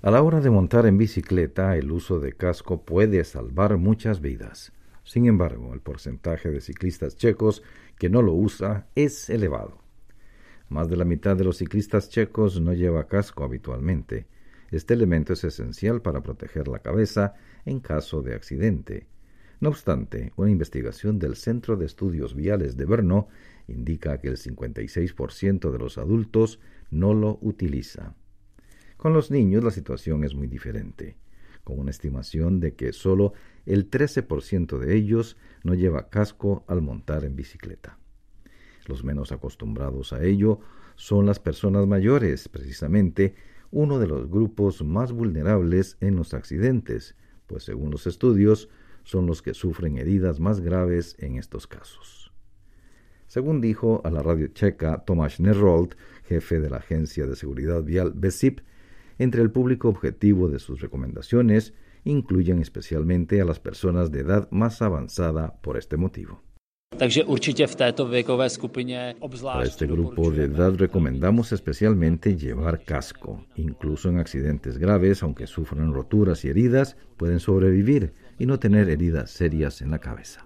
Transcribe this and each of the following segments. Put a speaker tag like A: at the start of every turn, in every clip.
A: A la hora de montar en bicicleta, el uso de casco puede salvar muchas vidas. Sin embargo, el porcentaje de ciclistas checos que no lo usa es elevado. Más de la mitad de los ciclistas checos no lleva casco habitualmente. Este elemento es esencial para proteger la cabeza en caso de accidente. No obstante, una investigación del Centro de Estudios Viales de Brno indica que el 56% de los adultos no lo utiliza. Con los niños la situación es muy diferente, con una estimación de que solo el 13% de ellos no lleva casco al montar en bicicleta. Los menos acostumbrados a ello son las personas mayores, precisamente uno de los grupos más vulnerables en los accidentes, pues según los estudios, son los que sufren heridas más graves en estos casos. Según dijo a la radio checa Tomáš Nerold, jefe de la Agencia de Seguridad Vial BESIP, entre el público objetivo de sus recomendaciones incluyen especialmente a las personas de edad más avanzada por este motivo. Para este grupo de edad recomendamos especialmente llevar casco. Incluso en accidentes graves, aunque sufran roturas y heridas, pueden sobrevivir y no tener heridas serias en la cabeza.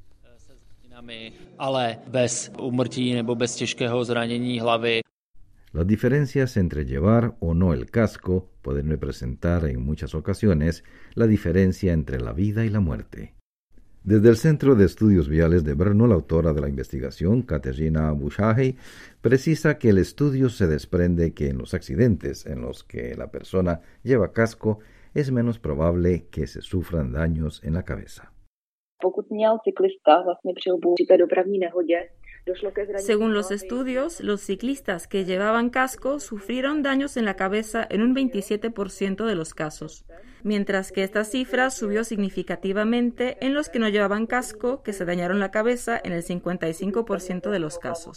A: Las diferencias entre llevar o no el casco pueden representar en muchas ocasiones la diferencia entre la vida y la muerte. Desde el Centro de Estudios Viales de Brno, la autora de la investigación, Kateřina Bušahej, precisa que el estudio se desprende que en los accidentes en los que la persona lleva casco es menos probable que se sufran daños en la cabeza.
B: Según los estudios, los ciclistas que llevaban casco sufrieron daños en la cabeza en un 27% de los casos, mientras que esta cifra subió significativamente en los que no llevaban casco, que se dañaron la cabeza en el 55% de los casos.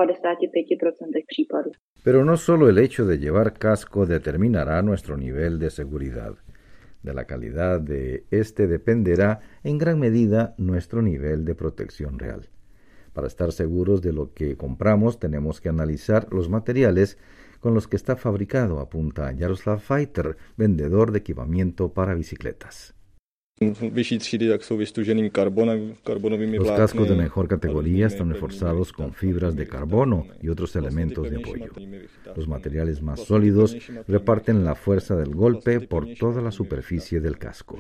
A: Pero no solo el hecho de llevar casco determinará nuestro nivel de seguridad. De la calidad de este dependerá en gran medida nuestro nivel de protección real. Para estar seguros de lo que compramos, tenemos que analizar los materiales con los que está fabricado, apunta Jaroslav Fajter, vendedor de equipamiento para bicicletas. Los cascos de mejor categoría están reforzados con fibras de carbono y otros elementos de apoyo. Los materiales más sólidos reparten la fuerza del golpe por toda la superficie del casco.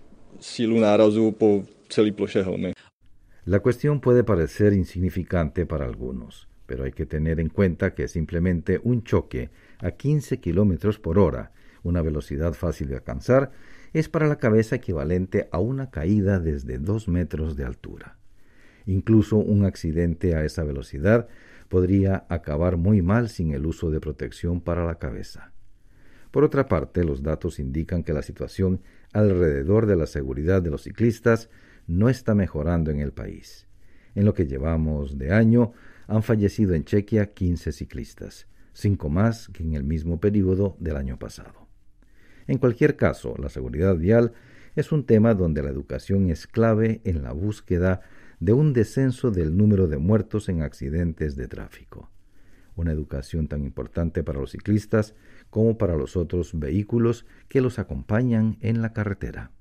A: La cuestión puede parecer insignificante para algunos, pero hay que tener en cuenta que simplemente un choque a 15 km por hora, una velocidad fácil de alcanzar, es para la cabeza equivalente a una caída desde 2 metros de altura. Incluso un accidente a esa velocidad podría acabar muy mal sin el uso de protección para la cabeza. Por otra parte, los datos indican que la situación alrededor de la seguridad de los ciclistas no está mejorando en el país. En lo que llevamos de año, han fallecido en Chequia 15 ciclistas, 5 más que en el mismo periodo del año pasado. En cualquier caso, la seguridad vial es un tema donde la educación es clave en la búsqueda de un descenso del número de muertos en accidentes de tráfico. Una educación tan importante para los ciclistas como para los otros vehículos que los acompañan en la carretera.